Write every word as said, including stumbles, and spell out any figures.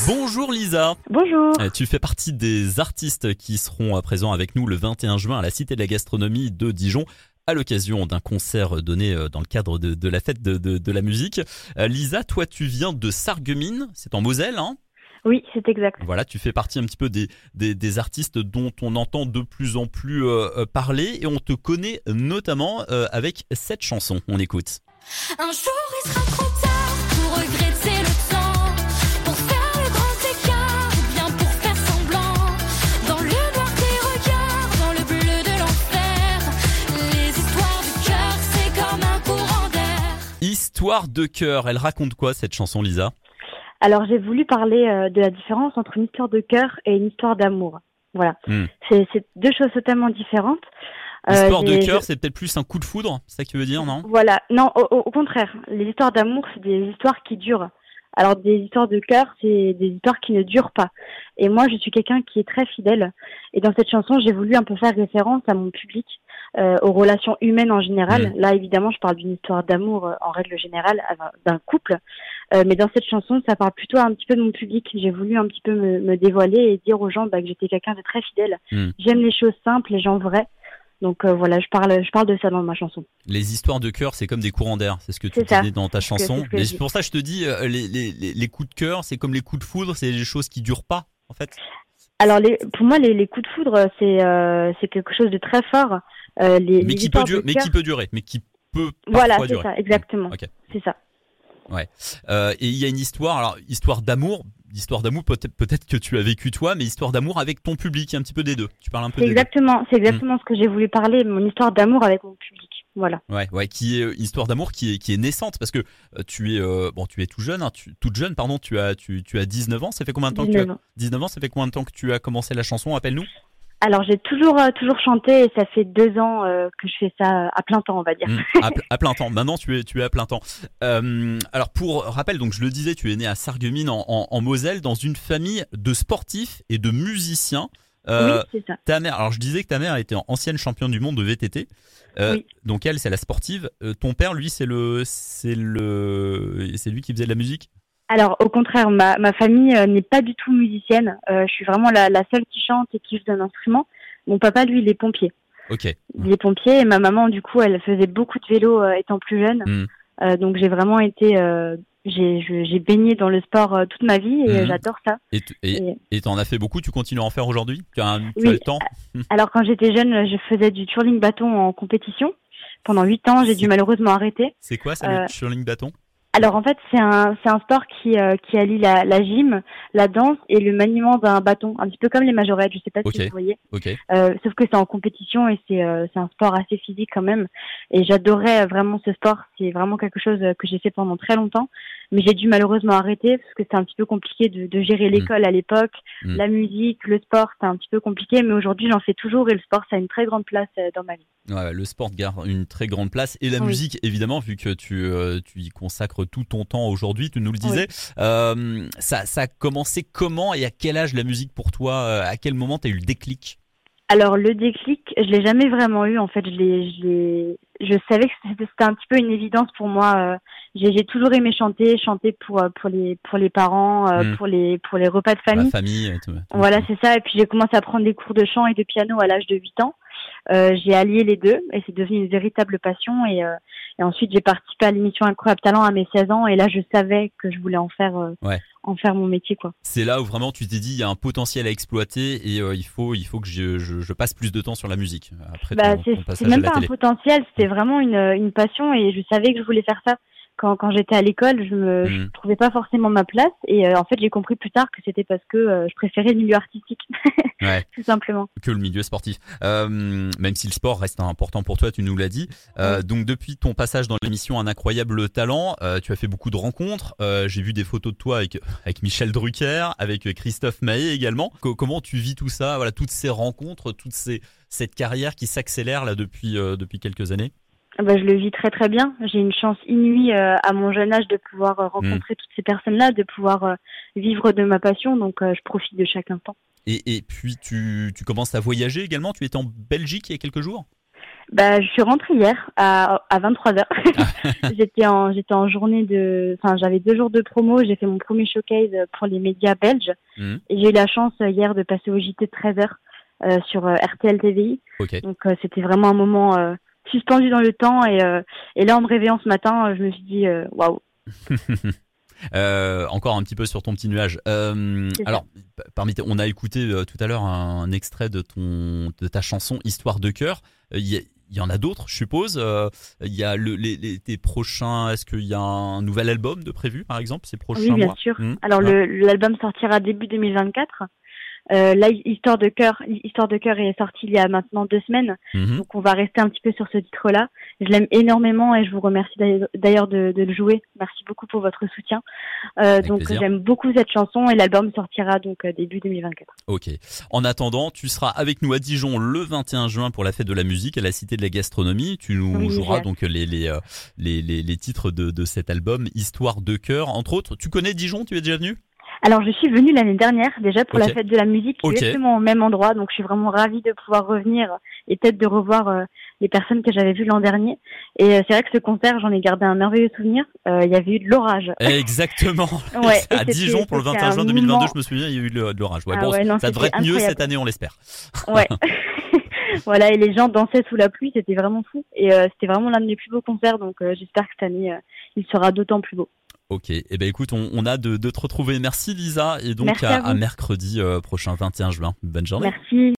Bonjour Lisa. Bonjour. Euh, Tu fais partie des artistes qui seront à présent avec nous le vingt et un juin à la Cité de la Gastronomie de Dijon, à l'occasion d'un concert donné dans le cadre de, de la fête de, de, de la musique. Euh, Lisa, toi tu viens de Sarreguemines, c'est en Moselle, hein ? Oui, c'est exact. Voilà, tu fais partie un petit peu des, des, des artistes dont on entend de plus en plus euh, parler et on te connaît notamment euh, avec cette chanson. On écoute. Un jour il sera trop tard pour regretter le temps, pour faire le grand écart ou bien pour faire semblant. Dans le noir des regards, dans le bleu de l'enfer, les histoires du cœur, c'est comme un courant d'air. Histoire de cœur, elle raconte quoi cette chanson, Lisa ? Alors j'ai voulu parler euh, de la différence entre une histoire de cœur et une histoire d'amour. Voilà, Hmm. c'est, c'est deux choses totalement différentes. Euh, Histoire de j'ai- cœur, je- c'est peut-être plus un coup de foudre, c'est ça que tu veux dire, non ? Voilà, non, au, au- au contraire, les histoires d'amour, c'est des histoires qui durent. Alors des histoires de cœur, c'est des histoires qui ne durent pas. Et moi, je suis quelqu'un qui est très fidèle. Et dans cette chanson, j'ai voulu un peu faire référence à mon public, euh, aux relations humaines en général. Mm. Là, évidemment, je parle d'une histoire d'amour euh, en règle générale, euh, d'un couple. Euh, mais dans cette chanson, ça parle plutôt un petit peu de mon public. J'ai voulu un petit peu me, me dévoiler et dire aux gens bah, que j'étais quelqu'un de très fidèle. Mm. J'aime les choses simples, les gens vrais. Donc euh, voilà, je parle, je parle de ça dans ma chanson. Les histoires de cœur, c'est comme des courants d'air, c'est ce que tu C'est ça. disais dans ta C'est ce que- chanson. c'est ce que Mais je dis. pour ça, je te dis, euh, les, les, les, les coups de cœur, c'est comme les coups de foudre, c'est des choses qui durent pas, en fait. Alors les, pour moi, les, les coups de foudre, c'est euh, c'est quelque chose de très fort. Euh, les, Mais les qui peut histoires durer, de mais cœur- qui peut durer, mais qui peut Voilà, parfois c'est durer. ça, exactement. Ok. C'est ça. Euh, et il y a une histoire, alors histoire d'amour, histoire d'amour peut-être peut-être que tu as vécu toi, mais histoire d'amour avec ton public, un petit peu des deux. Tu parles un peu C'est des deux. exactement, c'est exactement ce que j'ai voulu parler, mon histoire d'amour avec mon public. Voilà. Ouais, ouais, qui est une histoire d'amour qui est qui est naissante parce que euh, tu es euh, bon, tu es tout jeune, hein, tu, toute jeune, pardon, tu as tu tu as dix-neuf ans. Ça fait combien de temps que tu dix-neuf as ans. dix-neuf ans, ça fait combien de temps que tu as commencé la chanson ? Appelle-nous. Alors j'ai toujours euh, toujours chanté et ça fait deux ans euh, que je fais ça à plein temps, on va dire. Mmh, à, pl- à plein temps. Maintenant, tu es, tu es à plein temps. Euh, alors, pour rappel, donc je le disais, tu es né à Sarreguemines en, en, en Moselle, dans une famille de sportifs et de musiciens. Euh, Oui, c'est ça. Ta mère, alors je disais que ta mère était ancienne championne du monde de V T T. Euh, Oui. Donc elle, c'est la sportive. Euh, ton père, lui, c'est le, c'est le, c'est lui qui faisait de la musique. Alors au contraire, ma, ma famille euh, n'est pas du tout musicienne. Euh, je suis vraiment la, la seule qui chante et qui joue d'un instrument. Mon papa, lui, il est pompier. Ok. Il est pompier et ma maman, du coup, elle faisait beaucoup de vélo euh, étant plus jeune. Mm. Euh, donc j'ai vraiment été, euh, j'ai, je- j'ai baigné dans le sport euh, toute ma vie et Mhm. euh, j'adore ça. Et tu- et Et- et t'en as fait beaucoup. Tu continues à en faire aujourd'hui. Tu as, un- tu Oui. as le temps. Alors quand j'étais jeune, je faisais du twirling bâton en compétition. Pendant huit ans, j'ai dû C'est- malheureusement arrêter. C'est quoi ça, Euh, le curling bâton ? Alors en fait, c'est un c'est un sport qui euh, qui allie la, la gym, la danse et le maniement d'un bâton, un petit peu comme les majorettes. Je sais pas Ok. si vous voyez. Ok. Euh, sauf que c'est en compétition et c'est euh, c'est un sport assez physique quand même. Et j'adorais vraiment ce sport. C'est vraiment quelque chose que j'ai fait pendant très longtemps. Mais j'ai dû malheureusement arrêter parce que c'était un petit peu compliqué de, de gérer l'école à l'époque, Mm. la musique, le sport, c'était un petit peu compliqué. Mais aujourd'hui, j'en fais toujours et le sport, ça a une très grande place euh, dans ma vie. Ouais, le sport garde une très grande place et la Oui. musique évidemment vu que tu euh, tu y consacres tout ton temps aujourd'hui, tu nous le disais. Euh, ça ça a commencé comment et à quel âge la musique pour toi euh, À quel moment t'as eu le déclic ? Alors le déclic, je l'ai jamais vraiment eu. En fait, je l'ai, je l'ai, je savais que c'était c'était un petit peu une évidence pour moi. Euh, J'ai, j'ai toujours aimé chanter, chanter pour euh, pour les pour les parents, euh, Mm. pour les pour les repas de La famille. famille. euh, tout- tout- Voilà, c'est ça. Et puis j'ai commencé à prendre des cours de chant et de piano à l'âge de huit ans. Euh, j'ai allié les deux et c'est devenu une véritable passion. Et, euh, et ensuite j'ai participé à l'émission Incroyable Talent à mes seize ans et là je savais que je voulais en faire euh, Ouais. en faire mon métier quoi. C'est là où vraiment tu t'es dit il y a un potentiel à exploiter et euh, il faut il faut que je, je, je passe plus de temps sur la musique après Bah ton, c'est ton c'est passage à même la pas un télé. potentiel, c'était vraiment une une passion et je savais que je voulais faire ça. Quand quand j'étais à l'école, je me je Mhm. trouvais pas forcément ma place et euh, en fait j'ai compris plus tard que c'était parce que euh, je préférais le milieu artistique Ouais. tout simplement. Que le milieu sportif. Euh, même si le sport reste important pour toi, tu nous l'as dit. Euh, donc depuis ton passage dans l'émission Un incroyable talent, euh, tu as fait beaucoup de rencontres. Euh, j'ai vu des photos de toi avec avec Michel Drucker, avec Christophe Maé également. Co- comment tu vis tout ça ? Voilà, toutes ces rencontres, toute ces cette carrière qui s'accélère là depuis euh, depuis quelques années. Ah bah, je le vis très très bien. J'ai une chance inouïe euh, à mon jeune âge de pouvoir euh, rencontrer toutes ces personnes-là, de pouvoir euh, vivre de ma passion. Donc euh, je profite de chaque instant. Et, et puis tu, tu commences à voyager également. Tu étais en Belgique il y a quelques jours. Bah, je suis rentrée hier à, à vingt-trois heures. j'étais en j'étais en journée de, enfin j'avais deux jours de promo. J'ai fait mon premier showcase pour les médias belges Mmh. et j'ai eu la chance euh, hier de passer au J T de treize heures euh, sur euh, R T L T V I. Ok. Donc euh, c'était vraiment un moment euh, suspendu dans le temps et euh, et là en me réveillant ce matin, euh, je me suis dit euh, waouh. Euh, encore un petit peu sur ton petit nuage. Euh, C'est ça. alors, p- parmi tes- on a écouté euh, tout à l'heure un, un extrait de ton de ta chanson Histoire de cœur. Euh, Il y, a- il y en a d'autres, je suppose. Euh, Il y a le, les, les tes prochains. Est-ce qu'il y a un nouvel album de prévu, par exemple, ces prochains Oui, bien mois? sûr. Mmh. Alors Ouais. le l'album sortira début deux mille vingt-quatre. Euh, là, Histoire de cœur, Histoire de cœur est sorti il y a maintenant deux semaines. Mhm. Donc on va rester un petit peu sur ce titre-là. Je l'aime énormément et je vous remercie d'ailleurs- d'ailleurs de, de le jouer. Merci beaucoup pour votre soutien. Euh, Avec donc plaisir. j'aime beaucoup cette chanson et l'album sortira donc euh, début deux mille vingt-quatre. Ok. En attendant, tu seras avec nous à Dijon le vingt et un juin pour la fête de la musique à la Cité de la Gastronomie. Tu nous Oui, j'ai joueras hâte. donc les les, euh, les les les titres de de cet album Histoire de cœur, entre autres. Tu connais Dijon? Tu es déjà venu? Alors je suis venue l'année dernière déjà pour Ok. la fête de la musique, Ok. exactement au même endroit. Donc je suis vraiment ravie de pouvoir revenir et peut-être de revoir euh, les personnes que j'avais vues l'an dernier. Et euh, c'est vrai que ce concert, j'en ai gardé un merveilleux souvenir. Euh, Il y avait eu de l'orage. Exactement. Ouais, et À c'était- Dijon pour le c'était vingt et un un juin deux mille vingt-deux, moment- je me souviens, il y a eu de de l'orage. Ouais, Ah bon, ouais, non, ça devrait être c'était mieux incroyable. cette année, on l'espère. Ouais. Voilà, et les gens dansaient sous la pluie, c'était vraiment fou. Et euh, c'était vraiment l'un de mes plus beaux concerts, donc euh, j'espère que cette année, euh, il sera d'autant plus beau. Ok. Eh ben écoute, on, on a de, de te retrouver. Merci Lisa et donc Merci à, à vous. à mercredi euh, prochain vingt et un juin. Bonne journée. Merci.